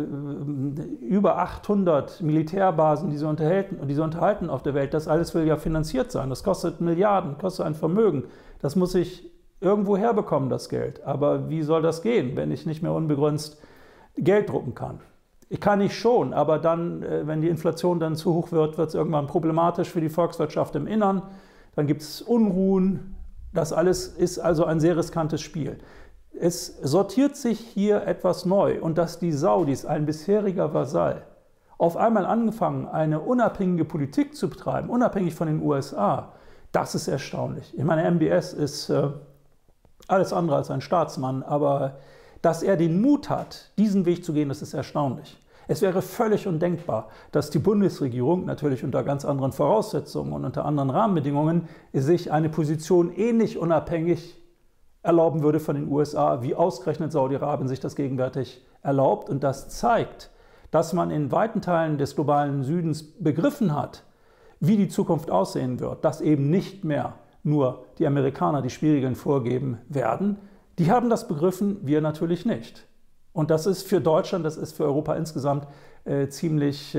über 800 Militärbasen, die sie unterhalten auf der Welt, das alles will ja finanziert sein. Das kostet Milliarden, kostet ein Vermögen. Das muss ich irgendwo herbekommen, das Geld. Aber wie soll das gehen, wenn ich nicht mehr unbegrenzt Geld drucken kann? Ich kann nicht schon, aber dann, wenn die Inflation dann zu hoch wird, wird es irgendwann problematisch für die Volkswirtschaft im Innern. Dann gibt es Unruhen. Das alles ist also ein sehr riskantes Spiel. Es sortiert sich hier etwas neu und dass die Saudis, ein bisheriger Vasall, auf einmal angefangen, eine unabhängige Politik zu betreiben, unabhängig von den USA, das ist erstaunlich. Ich meine, MBS ist alles andere als ein Staatsmann, aber dass er den Mut hat, diesen Weg zu gehen, das ist erstaunlich. Es wäre völlig undenkbar, dass die Bundesregierung, natürlich unter ganz anderen Voraussetzungen und unter anderen Rahmenbedingungen, sich eine Position ähnlich unabhängig erlauben würde von den USA, wie ausgerechnet Saudi-Arabien sich das gegenwärtig erlaubt. Und das zeigt, dass man in weiten Teilen des globalen Südens begriffen hat, wie die Zukunft aussehen wird, dass eben nicht mehr nur die Amerikaner die Spielregeln vorgeben werden. Die haben das begriffen, wir natürlich nicht. Und das ist für Deutschland, das ist für Europa insgesamt ziemlich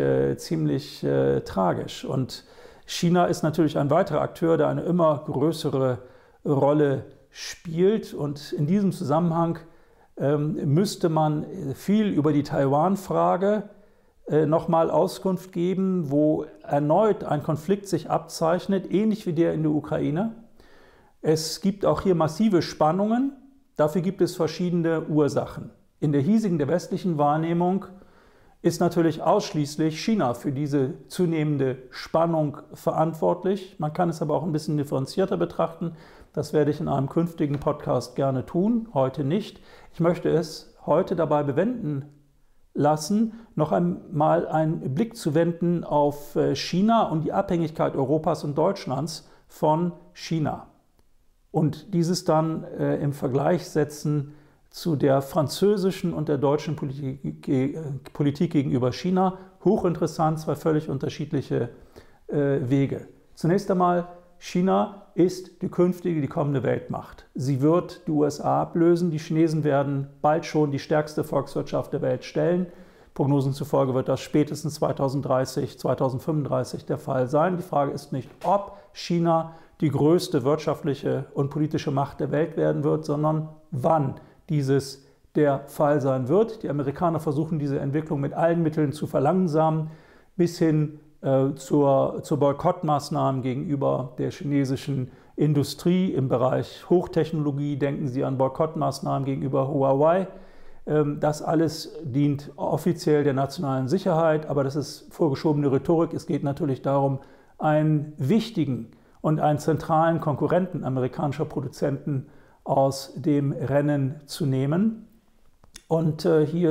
tragisch. Und China ist natürlich ein weiterer Akteur, der eine immer größere Rolle spielt. Und in diesem Zusammenhang müsste man viel über die Taiwan-Frage nochmal Auskunft geben, wo erneut ein Konflikt sich abzeichnet, ähnlich wie der in der Ukraine. Es gibt auch hier massive Spannungen. Dafür gibt es verschiedene Ursachen. In der hiesigen, der westlichen Wahrnehmung ist natürlich ausschließlich China für diese zunehmende Spannung verantwortlich. Man kann es aber auch ein bisschen differenzierter betrachten. Das werde ich in einem künftigen Podcast gerne tun, heute nicht. Ich möchte es heute dabei bewenden lassen, noch einmal einen Blick zu wenden auf China und die Abhängigkeit Europas und Deutschlands von China. Und dieses dann im Vergleich setzen zu der französischen und der deutschen Politik gegenüber China. Hochinteressant, 2 völlig unterschiedliche Wege. Zunächst einmal, China ist die kommende Weltmacht. Sie wird die USA ablösen. Die Chinesen werden bald schon die stärkste Volkswirtschaft der Welt stellen. Prognosen zufolge wird das spätestens 2030, 2035 der Fall sein. Die Frage ist nicht, ob China die größte wirtschaftliche und politische Macht der Welt werden wird, sondern wann dieses der Fall sein wird. Die Amerikaner versuchen diese Entwicklung mit allen Mitteln zu verlangsamen, bis hin zur Boykottmaßnahmen gegenüber der chinesischen Industrie im Bereich Hochtechnologie. Denken Sie an Boykottmaßnahmen gegenüber Huawei. Das alles dient offiziell der nationalen Sicherheit, aber das ist vorgeschobene Rhetorik. Es geht natürlich darum, einen wichtigen und einen zentralen Konkurrenten amerikanischer Produzenten aus dem Rennen zu nehmen. Und hier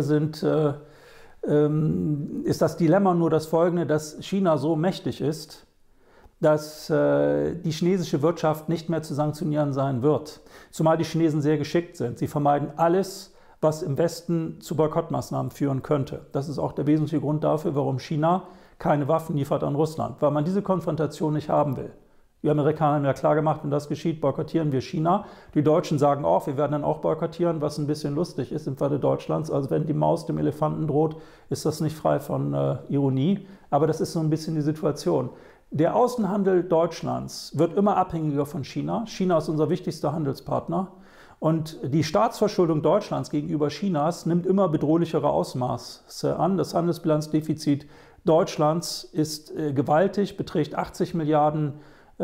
ist das Dilemma nur das folgende, dass China so mächtig ist, dass die chinesische Wirtschaft nicht mehr zu sanktionieren sein wird. Zumal die Chinesen sehr geschickt sind. Sie vermeiden alles, was im Westen zu Boykottmaßnahmen führen könnte. Das ist auch der wesentliche Grund dafür, warum China keine Waffen liefert an Russland, weil man diese Konfrontation nicht haben will. Die Amerikaner haben ja klargemacht, wenn das geschieht, boykottieren wir China. Die Deutschen sagen auch, wir werden dann auch boykottieren, was ein bisschen lustig ist im Falle Deutschlands. Also wenn die Maus dem Elefanten droht, ist das nicht frei von Ironie. Aber das ist so ein bisschen die Situation. Der Außenhandel Deutschlands wird immer abhängiger von China. China ist unser wichtigster Handelspartner. Und die Staatsverschuldung Deutschlands gegenüber Chinas nimmt immer bedrohlichere Ausmaße an. Das Handelsbilanzdefizit Deutschlands ist gewaltig, beträgt 80 Milliarden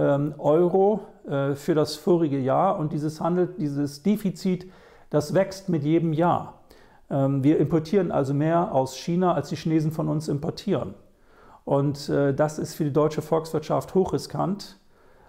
Euro für das vorige Jahr. Und dieses Defizit, das wächst mit jedem Jahr. Wir importieren also mehr aus China, als die Chinesen von uns importieren. Und das ist für die deutsche Volkswirtschaft hochriskant.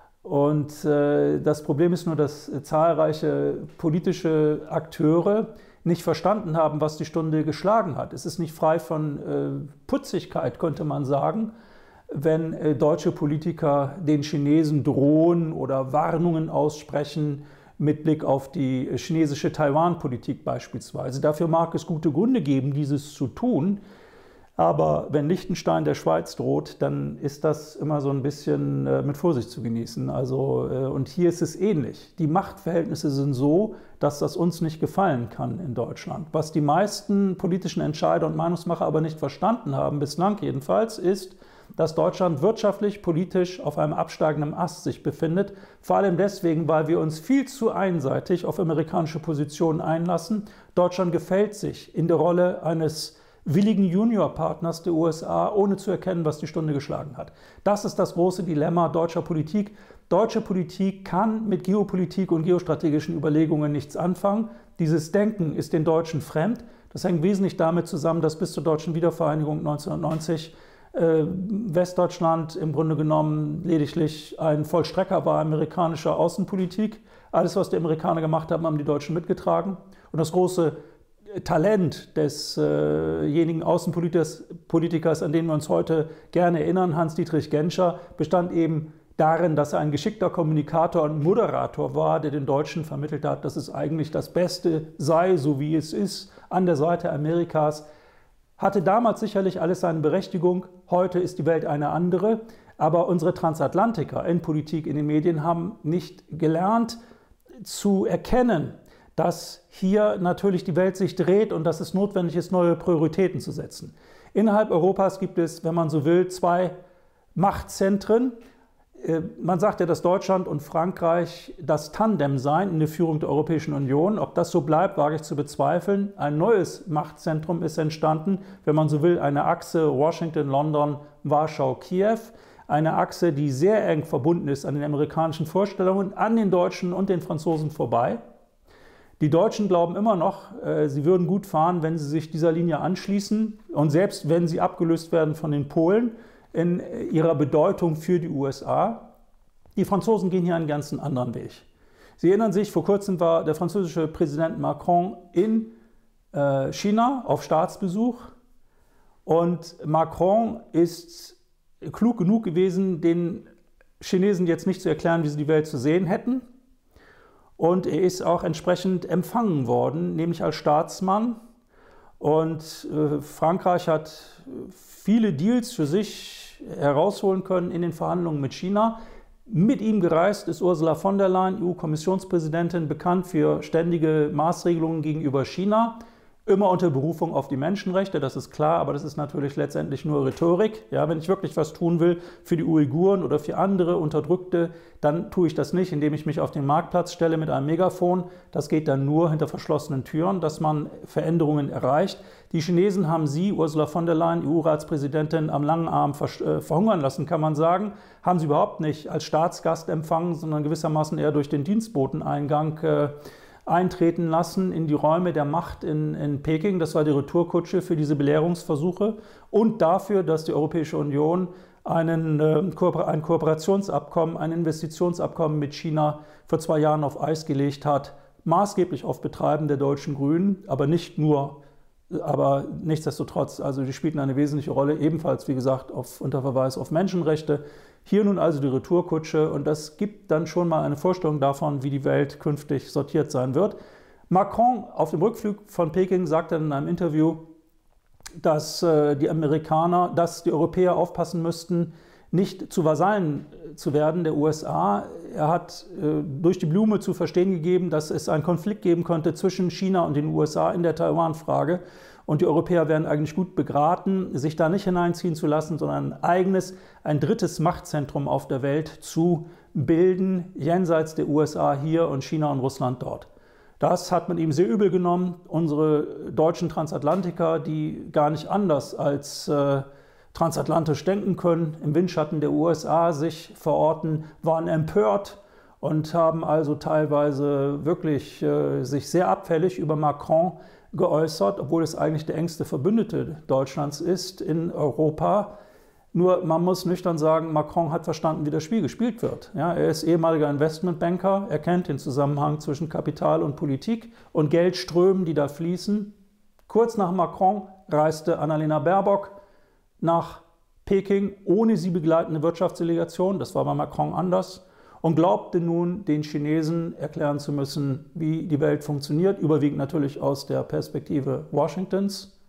Und das Problem ist nur, dass zahlreiche politische Akteure nicht verstanden haben, was die Stunde geschlagen hat. Es ist nicht frei von Putzigkeit, könnte man sagen, wenn deutsche Politiker den Chinesen drohen oder Warnungen aussprechen mit Blick auf die chinesische Taiwan-Politik beispielsweise. Dafür mag es gute Gründe geben, dieses zu tun. Aber wenn Liechtenstein der Schweiz droht, dann ist das immer so ein bisschen mit Vorsicht zu genießen. Und hier ist es ähnlich. Die Machtverhältnisse sind so, dass das uns nicht gefallen kann in Deutschland. Was die meisten politischen Entscheider und Meinungsmacher aber nicht verstanden haben, bislang jedenfalls, ist, dass Deutschland wirtschaftlich, politisch auf einem absteigenden Ast sich befindet. Vor allem deswegen, weil wir uns viel zu einseitig auf amerikanische Positionen einlassen. Deutschland gefällt sich in der Rolle eines willigen Juniorpartners der USA, ohne zu erkennen, was die Stunde geschlagen hat. Das ist das große Dilemma deutscher Politik. Deutsche Politik kann mit Geopolitik und geostrategischen Überlegungen nichts anfangen. Dieses Denken ist den Deutschen fremd. Das hängt wesentlich damit zusammen, dass bis zur deutschen Wiedervereinigung 1990 Westdeutschland im Grunde genommen lediglich ein Vollstrecker war amerikanischer Außenpolitik. Alles, was die Amerikaner gemacht haben, haben die Deutschen mitgetragen. Und das große Talent desjenigen Außenpolitikers, an den wir uns heute gerne erinnern, Hans-Dietrich Genscher, bestand eben darin, dass er ein geschickter Kommunikator und Moderator war, der den Deutschen vermittelt hat, dass es eigentlich das Beste sei, so wie es ist, an der Seite Amerikas. Hatte damals sicherlich alles seine Berechtigung, heute ist die Welt eine andere, aber unsere Transatlantiker in Politik, in den Medien haben nicht gelernt zu erkennen, dass hier natürlich die Welt sich dreht und dass es notwendig ist, neue Prioritäten zu setzen. Innerhalb Europas gibt es, wenn man so will, zwei Machtzentren. Man sagt ja, dass Deutschland und Frankreich das Tandem seien in der Führung der Europäischen Union. Ob das so bleibt, wage ich zu bezweifeln. Ein neues Machtzentrum ist entstanden, wenn man so will, eine Achse Washington, London, Warschau, Kiew. Eine Achse, die sehr eng verbunden ist an den amerikanischen Vorstellungen, an den Deutschen und den Franzosen vorbei. Die Deutschen glauben immer noch, sie würden gut fahren, wenn sie sich dieser Linie anschließen. Und selbst wenn sie abgelöst werden von den Polen in ihrer Bedeutung für die USA. Die Franzosen gehen hier einen ganz anderen Weg. Sie erinnern sich, vor kurzem war der französische Präsident Macron in China auf Staatsbesuch. Und Macron ist klug genug gewesen, den Chinesen jetzt nicht zu erklären, wie sie die Welt zu sehen hätten. Und er ist auch entsprechend empfangen worden, nämlich als Staatsmann. Und Frankreich hat viele Deals für sich herausholen können in den Verhandlungen mit China. Mit ihm gereist ist Ursula von der Leyen, EU-Kommissionspräsidentin, bekannt für ständige Maßregelungen gegenüber China. Immer unter Berufung auf die Menschenrechte, das ist klar, aber das ist natürlich letztendlich nur Rhetorik. Ja, wenn ich wirklich was tun will für die Uiguren oder für andere Unterdrückte, dann tue ich das nicht, indem ich mich auf den Marktplatz stelle mit einem Megafon. Das geht dann nur hinter verschlossenen Türen, dass man Veränderungen erreicht. Die Chinesen haben Sie, Ursula von der Leyen, EU-Ratspräsidentin, am langen Arm verhungern lassen, kann man sagen. Haben Sie überhaupt nicht als Staatsgast empfangen, sondern gewissermaßen eher durch den Dienstboteneingang eintreten lassen in die Räume der Macht in Peking. Das war die Retourkutsche für diese Belehrungsversuche und dafür, dass die Europäische Union ein Kooperationsabkommen, ein Investitionsabkommen mit China vor 2 Jahren auf Eis gelegt hat, maßgeblich auf Betreiben der deutschen Grünen, aber nicht nur, aber nichtsdestotrotz, also die spielten eine wesentliche Rolle, ebenfalls, wie gesagt, unter Verweis auf Menschenrechte. Hier nun also die Retourkutsche und das gibt dann schon mal eine Vorstellung davon, wie die Welt künftig sortiert sein wird. Macron auf dem Rückflug von Peking sagte in einem Interview, dass die Europäer aufpassen müssten, nicht zu Vasallen zu werden der USA. Er hat durch die Blume zu verstehen gegeben, dass es einen Konflikt geben könnte zwischen China und den USA in der Taiwan-Frage. Und die Europäer wären eigentlich gut beraten, sich da nicht hineinziehen zu lassen, sondern ein drittes Machtzentrum auf der Welt zu bilden, jenseits der USA hier und China und Russland dort. Das hat man ihm sehr übel genommen. Unsere deutschen Transatlantiker, die gar nicht anders als transatlantisch denken können, im Windschatten der USA sich verorten, waren empört und haben also teilweise wirklich sich sehr abfällig über Macron geäußert, obwohl es eigentlich der engste Verbündete Deutschlands ist in Europa. Nur man muss nüchtern sagen, Macron hat verstanden, wie das Spiel gespielt wird. Ja, er ist ehemaliger Investmentbanker, er kennt den Zusammenhang zwischen Kapital und Politik und Geldströmen, die da fließen. Kurz nach Macron reiste Annalena Baerbock nach Peking ohne sie begleitende Wirtschaftsdelegation, das war bei Macron anders, und glaubte nun, den Chinesen erklären zu müssen, wie die Welt funktioniert, überwiegend natürlich aus der Perspektive Washingtons.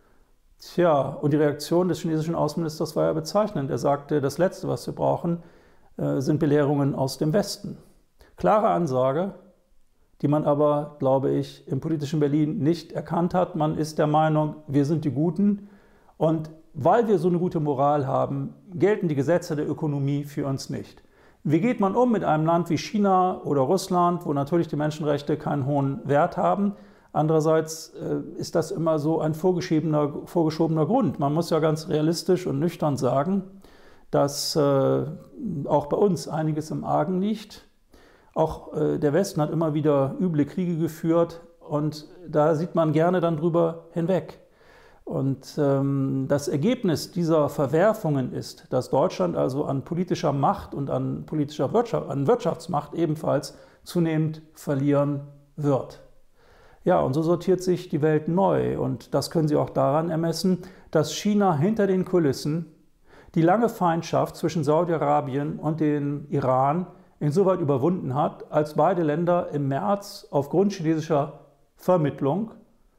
Tja, und die Reaktion des chinesischen Außenministers war ja bezeichnend. Er sagte, das Letzte, was wir brauchen, sind Belehrungen aus dem Westen. Klare Ansage, die man aber, glaube ich, im politischen Berlin nicht erkannt hat. Man ist der Meinung, wir sind die Guten und weil wir so eine gute Moral haben, gelten die Gesetze der Ökonomie für uns nicht. Wie geht man um mit einem Land wie China oder Russland, wo natürlich die Menschenrechte keinen hohen Wert haben? Andererseits ist das immer so ein vorgeschobener Grund. Man muss ja ganz realistisch und nüchtern sagen, dass auch bei uns einiges im Argen liegt. Auch der Westen hat immer wieder üble Kriege geführt und da sieht man gerne dann drüber hinweg. Und das Ergebnis dieser Verwerfungen ist, dass Deutschland also an politischer Macht und an Wirtschaftsmacht ebenfalls zunehmend verlieren wird. Ja, und so sortiert sich die Welt neu. Und das können Sie auch daran ermessen, dass China hinter den Kulissen die lange Feindschaft zwischen Saudi-Arabien und dem Iran insoweit überwunden hat, als beide Länder im März aufgrund chinesischer Vermittlung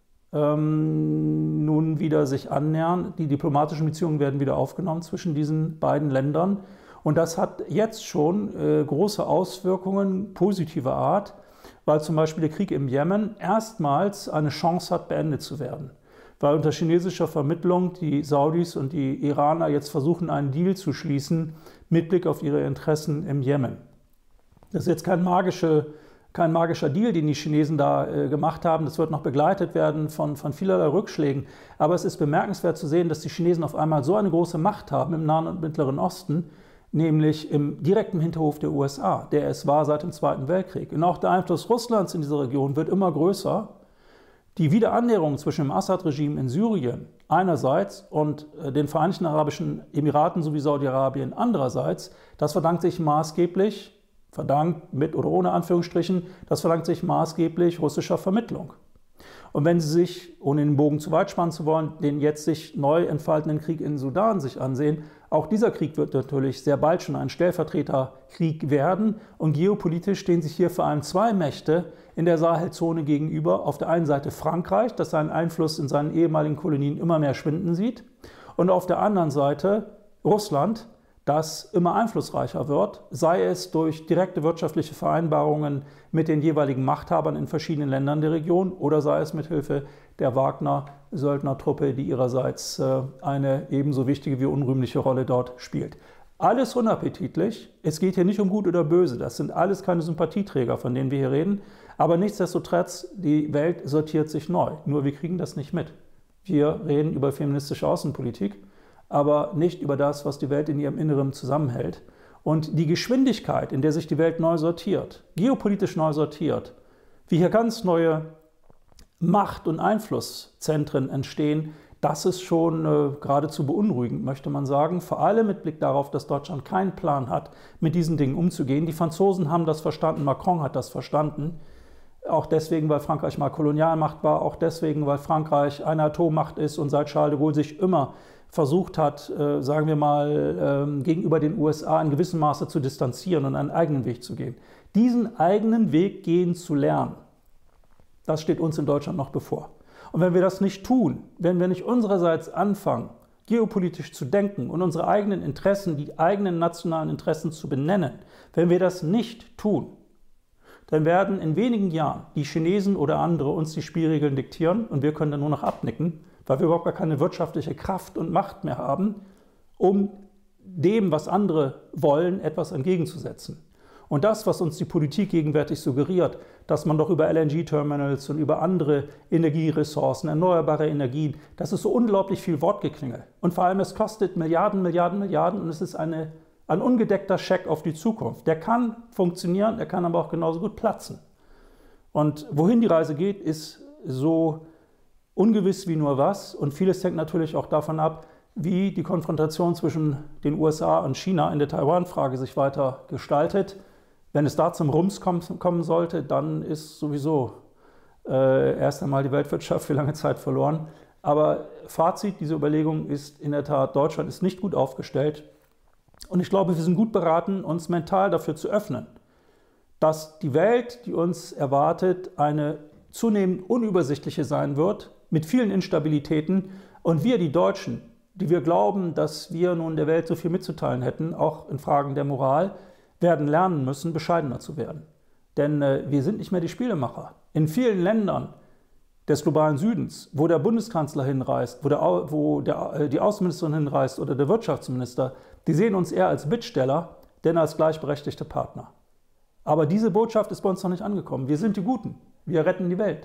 nun wieder sich annähern. Die diplomatischen Beziehungen werden wieder aufgenommen zwischen diesen beiden Ländern. Und das hat jetzt schon große Auswirkungen positiver Art, weil zum Beispiel der Krieg im Jemen erstmals eine Chance hat, beendet zu werden. Weil unter chinesischer Vermittlung die Saudis und die Iraner jetzt versuchen, einen Deal zu schließen mit Blick auf ihre Interessen im Jemen. Das ist jetzt kein magischer Deal, den die Chinesen da gemacht haben. Das wird noch begleitet werden von vielerlei Rückschlägen. Aber es ist bemerkenswert zu sehen, dass die Chinesen auf einmal so eine große Macht haben im Nahen und Mittleren Osten, nämlich im direkten Hinterhof der USA, der es war seit dem Zweiten Weltkrieg. Und auch der Einfluss Russlands in dieser Region wird immer größer. Die Wiederannäherung zwischen dem Assad-Regime in Syrien einerseits und den Vereinigten Arabischen Emiraten sowie Saudi-Arabien andererseits, das verdankt sich maßgeblich mit oder ohne Anführungsstrichen, das verdankt sich maßgeblich russischer Vermittlung. Und wenn Sie sich, ohne den Bogen zu weit spannen zu wollen, den jetzt sich neu entfaltenden Krieg in Sudan sich ansehen, auch dieser Krieg wird natürlich sehr bald schon ein Stellvertreterkrieg werden. Und geopolitisch stehen sich hier vor allem zwei Mächte in der Sahelzone gegenüber. Auf der einen Seite Frankreich, das seinen Einfluss in seinen ehemaligen Kolonien immer mehr schwinden sieht. Und auf der anderen Seite Russland, das immer einflussreicher wird, sei es durch direkte wirtschaftliche Vereinbarungen mit den jeweiligen Machthabern in verschiedenen Ländern der Region oder sei es mit Hilfe der Wagner-Söldnertruppe, die ihrerseits eine ebenso wichtige wie unrühmliche Rolle dort spielt. Alles unappetitlich. Es geht hier nicht um Gut oder Böse. Das sind alles keine Sympathieträger, von denen wir hier reden. Aber nichtsdestotrotz, die Welt sortiert sich neu. Nur wir kriegen das nicht mit. Wir reden über feministische Außenpolitik, aber nicht über das, was die Welt in ihrem Inneren zusammenhält. Und die Geschwindigkeit, in der sich die Welt neu sortiert, geopolitisch neu sortiert, wie hier ganz neue Macht- und Einflusszentren entstehen, das ist schon geradezu beunruhigend, möchte man sagen. Vor allem mit Blick darauf, dass Deutschland keinen Plan hat, mit diesen Dingen umzugehen. Die Franzosen haben das verstanden, Macron hat das verstanden. Auch deswegen, weil Frankreich mal Kolonialmacht war, auch deswegen, weil Frankreich eine Atommacht ist und seit Charles de Gaulle sich immer versucht hat, sagen wir mal, gegenüber den USA in gewissem Maße zu distanzieren und einen eigenen Weg zu gehen. Diesen eigenen Weg gehen zu lernen, das steht uns in Deutschland noch bevor. Und wenn wir das nicht tun, wenn wir nicht unsererseits anfangen, geopolitisch zu denken und unsere eigenen Interessen, die eigenen nationalen Interessen zu benennen, wenn wir das nicht tun, dann werden in wenigen Jahren die Chinesen oder andere uns die Spielregeln diktieren und wir können dann nur noch abnicken, weil wir überhaupt gar keine wirtschaftliche Kraft und Macht mehr haben, um dem, was andere wollen, etwas entgegenzusetzen. Und das, was uns die Politik gegenwärtig suggeriert, dass man doch über LNG-Terminals und über andere Energieressourcen, erneuerbare Energien, das ist so unglaublich viel Wortgeklingel. Und vor allem, es kostet Milliarden, Milliarden, Milliarden und es ist ein ungedeckter Scheck auf die Zukunft. Der kann funktionieren, der kann aber auch genauso gut platzen. Und wohin die Reise geht, ist so ungewiss wie nur was. Und vieles hängt natürlich auch davon ab, wie die Konfrontation zwischen den USA und China in der Taiwan-Frage sich weiter gestaltet. Wenn es da zum Rums kommen sollte, dann ist sowieso erst einmal die Weltwirtschaft für lange Zeit verloren. Aber Fazit dieser Überlegung ist in der Tat, Deutschland ist nicht gut aufgestellt. Und ich glaube, wir sind gut beraten, uns mental dafür zu öffnen, dass die Welt, die uns erwartet, eine zunehmend unübersichtliche sein wird, mit vielen Instabilitäten. Und wir, die Deutschen, die wir glauben, dass wir nun der Welt so viel mitzuteilen hätten, auch in Fragen der Moral, werden lernen müssen, bescheidener zu werden. Denn wir sind nicht mehr die Spielemacher. In vielen Ländern des globalen Südens, wo der Bundeskanzler hinreist, wo die Außenministerin hinreist oder der Wirtschaftsminister, die sehen uns eher als Bittsteller, denn als gleichberechtigte Partner. Aber diese Botschaft ist bei uns noch nicht angekommen. Wir sind die Guten. Wir retten die Welt.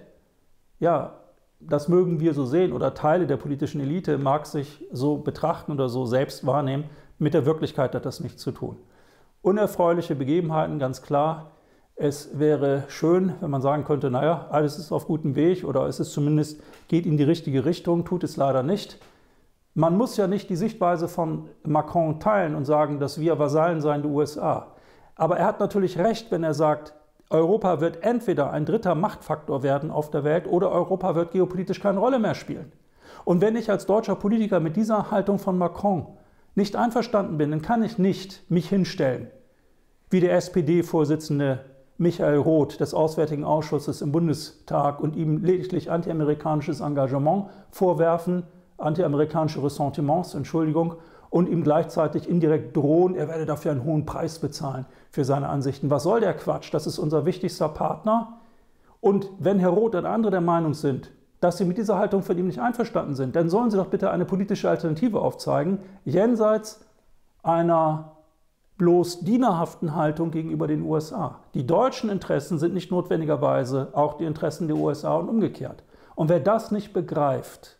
Ja, das mögen wir so sehen oder Teile der politischen Elite mag sich so betrachten oder so selbst wahrnehmen. Mit der Wirklichkeit hat das nichts zu tun. Unerfreuliche Begebenheiten, ganz klar. Es wäre schön, wenn man sagen könnte, naja, alles ist auf gutem Weg oder es ist zumindest, geht in die richtige Richtung, tut es leider nicht. Man muss ja nicht die Sichtweise von Macron teilen und sagen, dass wir Vasallen seien der USA. Aber er hat natürlich recht, wenn er sagt, Europa wird entweder ein dritter Machtfaktor werden auf der Welt oder Europa wird geopolitisch keine Rolle mehr spielen. Und wenn ich als deutscher Politiker mit dieser Haltung von Macron nicht einverstanden bin, dann kann ich nicht mich hinstellen, wie der SPD-Vorsitzende Michael Roth des Auswärtigen Ausschusses im Bundestag und ihm lediglich antiamerikanisches Engagement vorwerfen, antiamerikanische Ressentiments, Entschuldigung, und ihm gleichzeitig indirekt drohen, er werde dafür einen hohen Preis bezahlen für seine Ansichten. Was soll der Quatsch? Das ist unser wichtigster Partner. Und wenn Herr Roth und andere der Meinung sind, dass sie mit dieser Haltung von ihm nicht einverstanden sind, dann sollen sie doch bitte eine politische Alternative aufzeigen, jenseits einer bloß dienerhaften Haltung gegenüber den USA. Die deutschen Interessen sind nicht notwendigerweise auch die Interessen der USA und umgekehrt. Und wer das nicht begreift,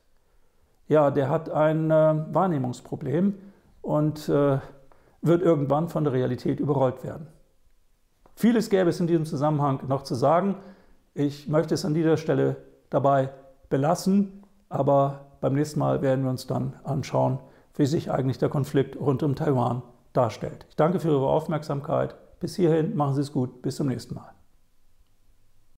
ja, der hat ein Wahrnehmungsproblem und wird irgendwann von der Realität überrollt werden. Vieles gäbe es in diesem Zusammenhang noch zu sagen. Ich möchte es an dieser Stelle dabei belassen, aber beim nächsten Mal werden wir uns dann anschauen, wie sich eigentlich der Konflikt rund um Taiwan darstellt. Ich danke für Ihre Aufmerksamkeit. Bis hierhin, machen Sie es gut. Bis zum nächsten Mal.